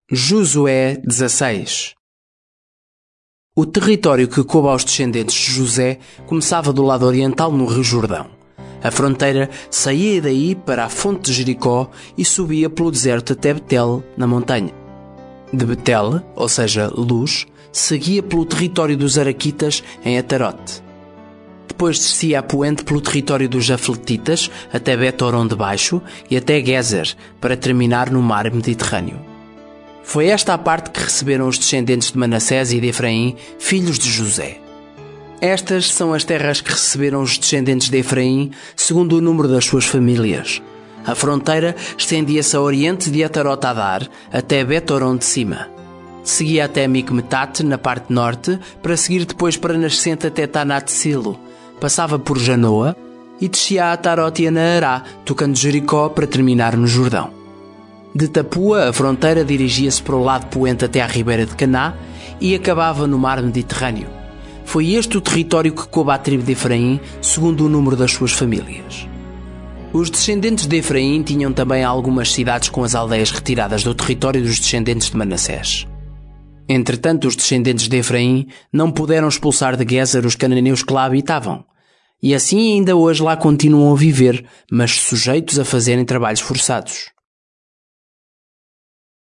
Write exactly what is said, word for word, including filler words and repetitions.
Josué dezasseis. O território que coube aos descendentes de José começava do lado oriental no Rio Jordão. A fronteira saía daí para a fonte de Jericó e subia pelo deserto até Betel, na montanha. De Betel, ou seja, Luz, seguia pelo território dos Araquitas em Atarote. Depois descia a poente pelo território dos Jafletitas até Bet-Horon de Baixo e até Gezer, para terminar no mar Mediterrâneo. Foi esta a parte que receberam os descendentes de Manassés e de Efraim, filhos de José. Estas são as terras que receberam os descendentes de Efraim, segundo o número das suas famílias. A fronteira estendia-se a oriente de Atarote Adar até Bet-Horon de cima. Seguia até Micmetate, na parte norte, para seguir depois para nascente até Tanat-Silo. Passava por Janoa e descia a Atarote e a Naará, tocando Jericó para terminar no Jordão. De Tapua, a fronteira dirigia-se para o lado poente até à ribeira de Caná e acabava no mar Mediterrâneo. Foi este o território que coube à tribo de Efraim, segundo o número das suas famílias. Os descendentes de Efraim tinham também algumas cidades com as aldeias retiradas do território dos descendentes de Manassés. Entretanto, os descendentes de Efraim não puderam expulsar de Gezer os cananeus que lá habitavam, e assim ainda hoje lá continuam a viver, mas sujeitos a fazerem trabalhos forçados.